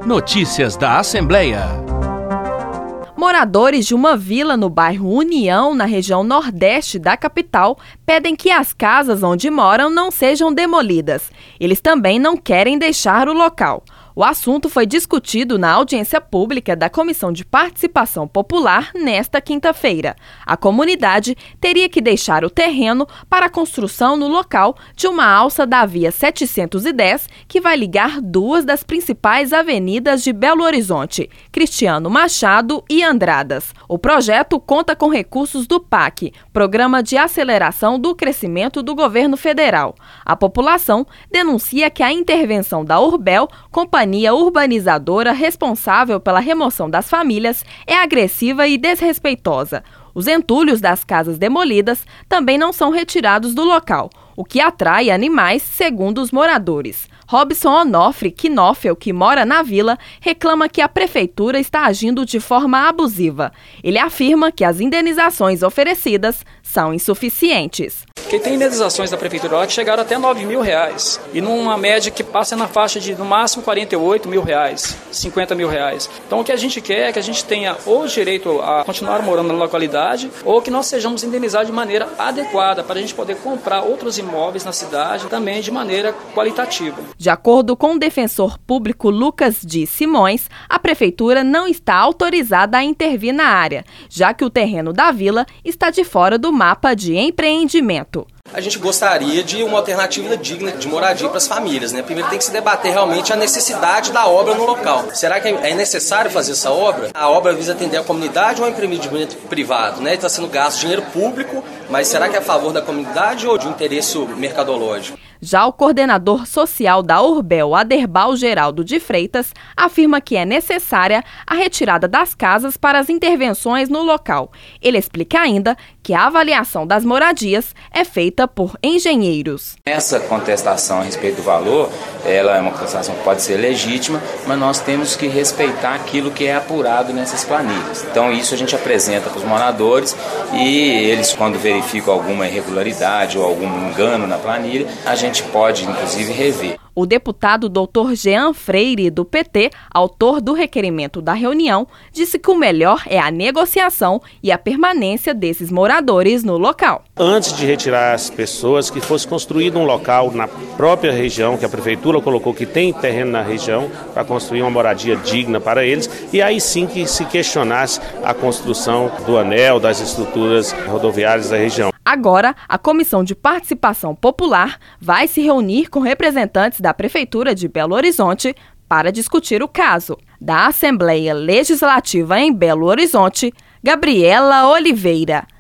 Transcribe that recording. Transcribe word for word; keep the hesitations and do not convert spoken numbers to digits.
Notícias da Assembleia. Moradores de uma vila no bairro União, na região nordeste da capital, pedem que as casas onde moram não sejam demolidas. Eles também não querem deixar o local. O assunto foi discutido na audiência pública da Comissão de Participação Popular nesta quinta-feira. A comunidade teria que deixar o terreno para a construção no local de uma alça da via setecentos e dez, que vai ligar duas das principais avenidas de Belo Horizonte, Cristiano Machado e Andradas. O projeto conta com recursos do P A C, Programa de Aceleração do Crescimento do Governo Federal. A população denuncia que a intervenção da Urbel, companhia urbanizadora responsável pela remoção das famílias, é agressiva e desrespeitosa. Os entulhos das casas demolidas também não são retirados do local, o que atrai animais, segundo os moradores. Robson Onofre Knofel, que mora na vila, reclama que a prefeitura está agindo de forma abusiva. Ele afirma que as indenizações oferecidas são insuficientes. Porque tem indenizações da prefeitura lá que chegaram até nove mil reais. E numa média que passa na faixa de, no máximo, quarenta e oito mil reais, cinquenta mil reais. Então o que a gente quer é que a gente tenha ou direito a continuar morando na localidade, ou que nós sejamos indenizados de maneira adequada, para a gente poder comprar outros imóveis na cidade também de maneira qualitativa. De acordo com o defensor público Lucas de Simões, a prefeitura não está autorizada a intervir na área, já que o terreno da vila está de fora do mapa de empreendimento. A gente gostaria de uma alternativa digna de moradia para as famílias, né? Primeiro tem que se debater realmente a necessidade da obra no local. Será que é necessário fazer essa obra? A obra visa atender a comunidade ou é um empreendimento privado, né? Está sendo gasto dinheiro público, mas será que é a favor da comunidade ou de um interesse mercadológico? Já o coordenador social da Urbel, Aderbal Geraldo de Freitas, afirma que é necessária a retirada das casas para as intervenções no local. Ele explica ainda que a avaliação das moradias é feita por engenheiros. Essa contestação a respeito do valor, ela é uma contestação que pode ser legítima, mas nós temos que respeitar aquilo que é apurado nessas planilhas. Então isso a gente apresenta para os moradores e eles, quando verificam alguma irregularidade ou algum engano na planilha, a gente pode, inclusive, rever. O deputado doutor Jean Freire, do P T, autor do requerimento da reunião, disse que o melhor é a negociação e a permanência desses moradores no local. Antes de retirar as pessoas, que fosse construído um local na própria região, que a prefeitura colocou que tem terreno na região, para construir uma moradia digna para eles, e aí sim que se questionasse a construção do anel, das estruturas rodoviárias da região. Agora, a Comissão de Participação Popular vai se reunir com representantes da Prefeitura de Belo Horizonte para discutir o caso. Da Assembleia Legislativa em Belo Horizonte, Gabriela Oliveira.